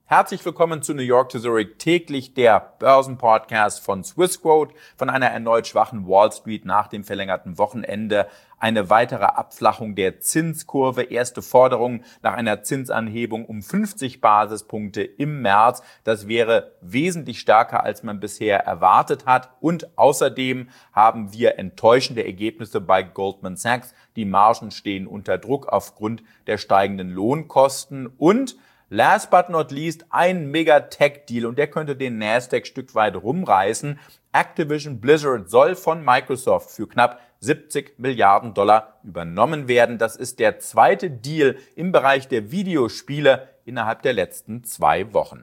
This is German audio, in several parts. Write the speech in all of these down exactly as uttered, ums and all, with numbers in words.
Herzlich willkommen zu New York to Zurich, täglich der Börsenpodcast von Swissquote. Von einer erneut schwachen Wall Street nach dem verlängerten Wochenende eine weitere Abflachung der Zinskurve. Erste Forderung nach einer Zinsanhebung um fünfzig Basispunkte im März. Das wäre wesentlich stärker, als man bisher erwartet hat. Und außerdem haben wir enttäuschende Ergebnisse bei Goldman Sachs. Die Margen stehen unter Druck aufgrund der steigenden Lohnkosten. Und last but not least, ein Mega-Tech-Deal und der könnte den Nasdaq Stück weit rumreißen. Activision Blizzard soll von Microsoft für knapp siebzig Milliarden Dollar übernommen werden. Das ist der zweite Deal im Bereich der Videospiele innerhalb der letzten zwei Wochen.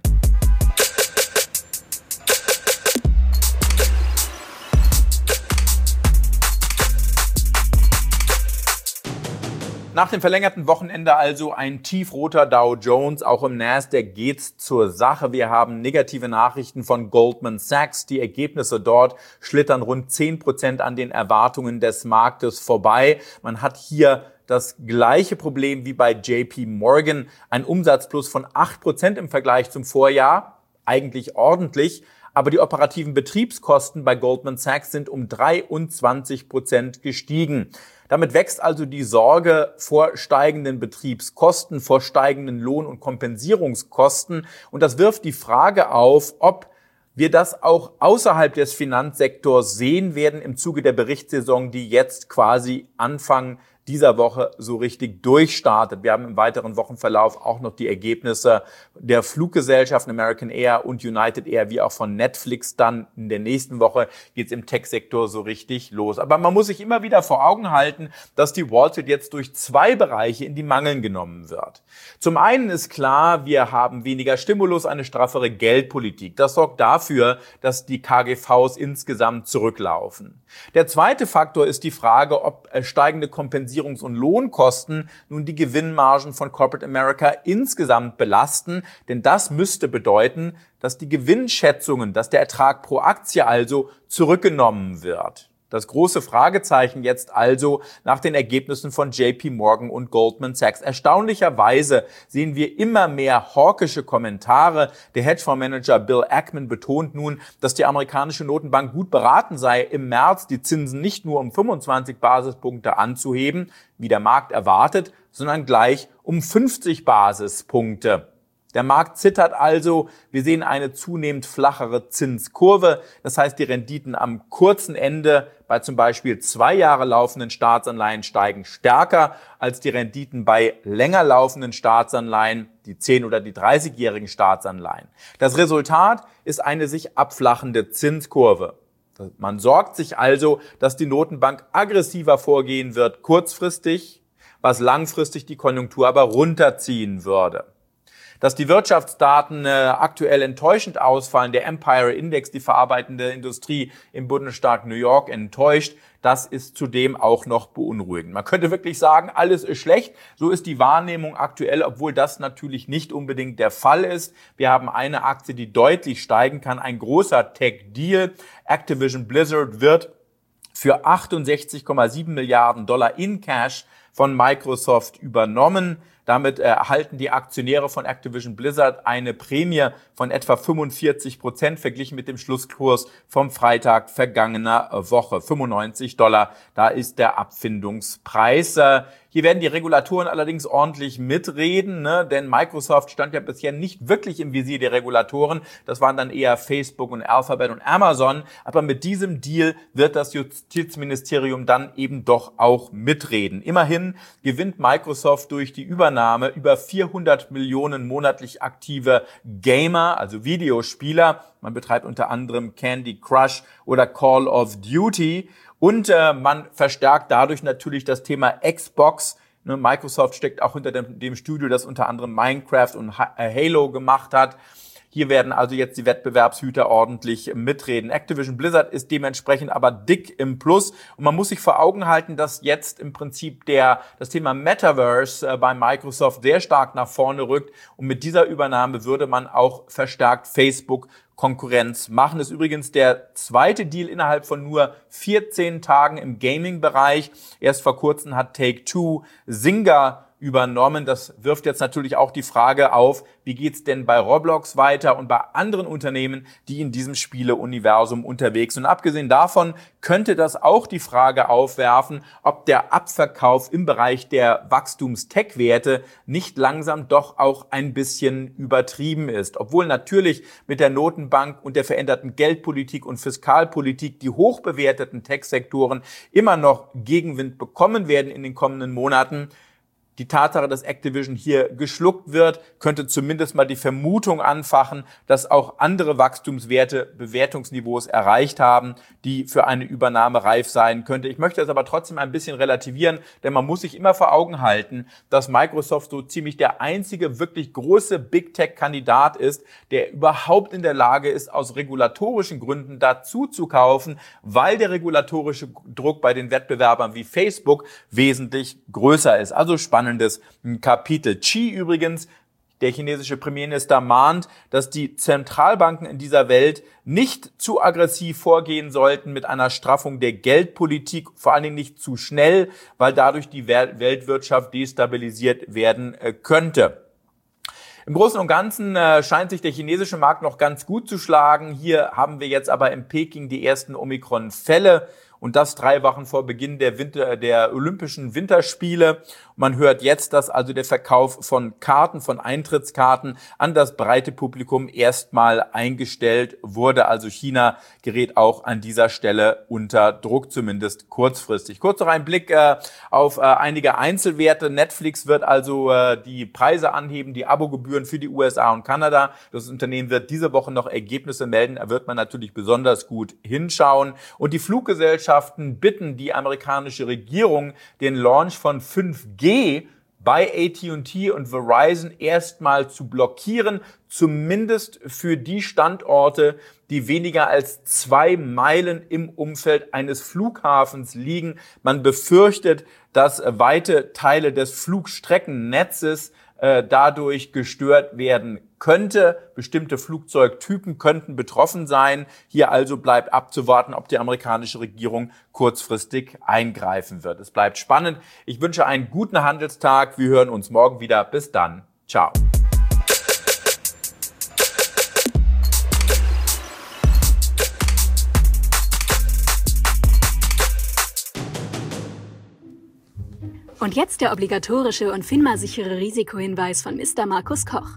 Nach dem verlängerten Wochenende also ein tiefroter Dow Jones. Auch im Nasdaq geht's zur Sache. Wir haben negative Nachrichten von Goldman Sachs. Die Ergebnisse dort schlittern rund zehn Prozent an den Erwartungen des Marktes vorbei. Man hat hier das gleiche Problem wie bei J P Morgan. Ein Umsatzplus von acht Prozent im Vergleich zum Vorjahr. Eigentlich ordentlich. Aber die operativen Betriebskosten bei Goldman Sachs sind um dreiundzwanzig Prozent gestiegen. Damit wächst also die Sorge vor steigenden Betriebskosten, vor steigenden Lohn- und Kompensierungskosten. Und das wirft die Frage auf, ob wir das auch außerhalb des Finanzsektors sehen werden im Zuge der Berichtssaison, die jetzt quasi Anfang dieser Woche so richtig durchstartet. Wir haben im weiteren Wochenverlauf auch noch die Ergebnisse der Fluggesellschaften American Air und United Air, wie auch von Netflix. Dann in der nächsten Woche geht es im Tech-Sektor so richtig los. Aber man muss sich immer wieder vor Augen halten, dass die Wall Street jetzt durch zwei Bereiche in die Mangeln genommen wird. Zum einen ist klar, wir haben weniger Stimulus, eine straffere Geldpolitik. Das sorgt dafür, dass die K G Vs insgesamt zurücklaufen. Der zweite Faktor ist die Frage, ob steigende Kompensierungs- und Lohnkosten nun die Gewinnmargen von Corporate America insgesamt belasten. Denn das müsste bedeuten, dass die Gewinnschätzungen, dass der Ertrag pro Aktie also zurückgenommen wird. Das große Fragezeichen jetzt also nach den Ergebnissen von J P Morgan und Goldman Sachs. Erstaunlicherweise sehen wir immer mehr hawkische Kommentare. Der Hedgefondsmanager Bill Ackman betont nun, dass die amerikanische Notenbank gut beraten sei, im März die Zinsen nicht nur um fünfundzwanzig Basispunkte anzuheben, wie der Markt erwartet, sondern gleich um fünfzig Basispunkte. Der Markt zittert also. Wir sehen eine zunehmend flachere Zinskurve. Das heißt, die Renditen am kurzen Ende bei zum Beispiel zwei Jahre laufenden Staatsanleihen steigen stärker als die Renditen bei länger laufenden Staatsanleihen, die zehn- oder die dreißigjährigen Staatsanleihen. Das Resultat ist eine sich abflachende Zinskurve. Man sorgt sich also, dass die Notenbank aggressiver vorgehen wird, kurzfristig, was langfristig die Konjunktur aber runterziehen würde. Dass die Wirtschaftsdaten äh, aktuell enttäuschend ausfallen, der Empire Index, die verarbeitende Industrie im Bundesstaat New York, enttäuscht, das ist zudem auch noch beunruhigend. Man könnte wirklich sagen, alles ist schlecht. So ist die Wahrnehmung aktuell, obwohl das natürlich nicht unbedingt der Fall ist. Wir haben eine Aktie, die deutlich steigen kann, ein großer Tech-Deal. Activision Blizzard wird für achtundsechzig Komma sieben Milliarden Dollar in Cash von Microsoft übernommen. Damit erhalten die Aktionäre von Activision Blizzard eine Prämie von etwa fünfundvierzig Prozent verglichen mit dem Schlusskurs vom Freitag vergangener Woche. fünfundneunzig Dollar, da ist der Abfindungspreis. Hier werden die Regulatoren allerdings ordentlich mitreden, ne? Denn Microsoft stand ja bisher nicht wirklich im Visier der Regulatoren. Das waren dann eher Facebook und Alphabet und Amazon. Aber mit diesem Deal wird das Justizministerium dann eben doch auch mitreden. Immerhin gewinnt Microsoft durch die Übernahme über vierhundert Millionen monatlich aktive Gamer, also Videospieler. Man betreibt unter anderem Candy Crush oder Call of Duty. Und äh, man verstärkt dadurch natürlich das Thema Xbox. Ne, Microsoft steckt auch hinter dem, dem Studio, das unter anderem Minecraft und Halo gemacht hat. Hier werden also jetzt die Wettbewerbshüter ordentlich mitreden. Activision Blizzard ist dementsprechend aber dick im Plus. Und man muss sich vor Augen halten, dass jetzt im Prinzip der das Thema Metaverse äh, bei Microsoft sehr stark nach vorne rückt. Und mit dieser Übernahme würde man auch verstärkt Facebook Konkurrenz machen. Das ist übrigens der zweite Deal innerhalb von nur vierzehn Tagen im Gaming-Bereich. Erst vor kurzem hat Take-Two Zynga übernommen. Das wirft jetzt natürlich auch die Frage auf, wie geht's denn bei Roblox weiter und bei anderen Unternehmen, die in diesem Spieleuniversum unterwegs sind. Und abgesehen davon könnte das auch die Frage aufwerfen, ob der Abverkauf im Bereich der Wachstums-Tech-Werte nicht langsam doch auch ein bisschen übertrieben ist. Obwohl natürlich mit der Notenbank und der veränderten Geldpolitik und Fiskalpolitik die hochbewerteten Tech-Sektoren immer noch Gegenwind bekommen werden in den kommenden Monaten. Die Tatsache, dass Activision hier geschluckt wird, könnte zumindest mal die Vermutung anfachen, dass auch andere Wachstumswerte Bewertungsniveaus erreicht haben, die für eine Übernahme reif sein könnte. Ich möchte es aber trotzdem ein bisschen relativieren, denn man muss sich immer vor Augen halten, dass Microsoft so ziemlich der einzige wirklich große Big Tech-Kandidat ist, der überhaupt in der Lage ist, aus regulatorischen Gründen dazu zu kaufen, weil der regulatorische Druck bei den Wettbewerbern wie Facebook wesentlich größer ist. Also spannend. Kapitel. Xi übrigens, der chinesische Premierminister, mahnt, dass die Zentralbanken in dieser Welt nicht zu aggressiv vorgehen sollten mit einer Straffung der Geldpolitik, vor allen Dingen nicht zu schnell, weil dadurch die Weltwirtschaft destabilisiert werden könnte. Im Großen und Ganzen äh, scheint sich der chinesische Markt noch ganz gut zu schlagen. Hier haben wir jetzt aber in Peking die ersten Omikron-Fälle. Und das drei Wochen vor Beginn der Winter, der Olympischen Winterspiele. Man hört jetzt, dass also der Verkauf von Karten, von Eintrittskarten an das breite Publikum erstmal eingestellt wurde. Also China gerät auch an dieser Stelle unter Druck, zumindest kurzfristig. Kurz noch ein Blick äh, auf äh, einige Einzelwerte. Netflix wird also äh, die Preise anheben, die Abogebühren für die U S A und Kanada. Das Unternehmen wird diese Woche noch Ergebnisse melden. Da wird man natürlich besonders gut hinschauen. Und die Fluggesellschaft bitten die amerikanische Regierung, den Launch von fünf G bei A T und T und Verizon erstmal zu blockieren, zumindest für die Standorte, die weniger als zwei Meilen im Umfeld eines Flughafens liegen. Man befürchtet, dass weite Teile des Flugstreckennetzes äh, dadurch gestört werden könnte. Bestimmte Flugzeugtypen könnten betroffen sein. Hier also bleibt abzuwarten, ob die amerikanische Regierung kurzfristig eingreifen wird. Es bleibt spannend. Ich wünsche einen guten Handelstag. Wir hören uns morgen wieder. Bis dann. Ciao. Und jetzt der obligatorische und FINMA-sichere Risikohinweis von Mister Markus Koch.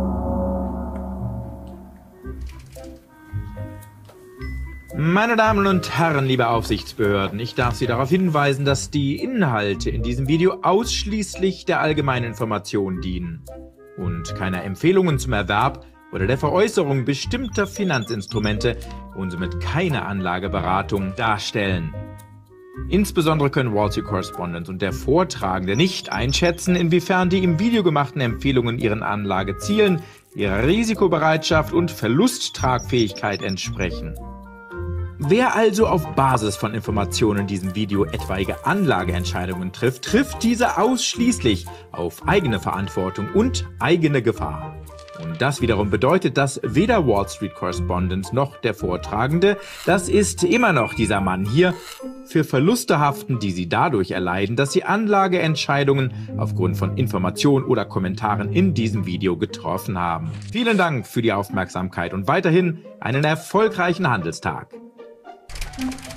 Meine Damen und Herren, liebe Aufsichtsbehörden, ich darf Sie darauf hinweisen, dass die Inhalte in diesem Video ausschließlich der allgemeinen Information dienen und keine Empfehlungen zum Erwerb oder der Veräußerung bestimmter Finanzinstrumente und somit keine Anlageberatung darstellen. Insbesondere können Wall Street Correspondent und der Vortragende nicht einschätzen, inwiefern die im Video gemachten Empfehlungen ihren Anlagezielen, ihrer Risikobereitschaft und Verlusttragfähigkeit entsprechen. Wer also auf Basis von Informationen in diesem Video etwaige Anlageentscheidungen trifft, trifft diese ausschließlich auf eigene Verantwortung und eigene Gefahr. Und das wiederum bedeutet, dass weder Wall Street Correspondent noch der Vortragende, das ist immer noch dieser Mann hier, für Verluste haften, die sie dadurch erleiden, dass sie Anlageentscheidungen aufgrund von Informationen oder Kommentaren in diesem Video getroffen haben. Vielen Dank für die Aufmerksamkeit und weiterhin einen erfolgreichen Handelstag.